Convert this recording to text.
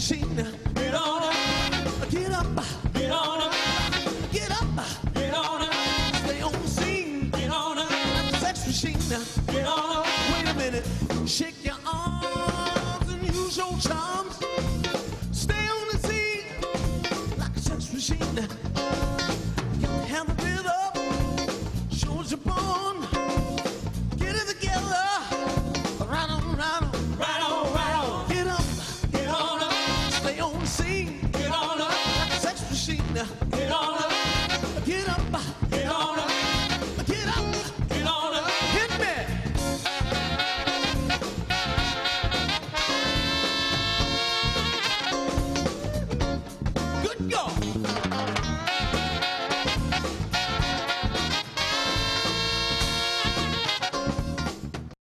machine. Get on up. Get up. Get on up. Get up. Get on up. Stay on the scene. Get on up. Sex machine. Get on up. Wait a minute. Shake your arms and use your charms. Stay on the scene like a sex machine. You have a rhythm. Shows you're born. Get it together. Right on, right on. Right on, right on. Get up. Get on up. Stay on the scene. Get on up. Like a sex machine. Get on up.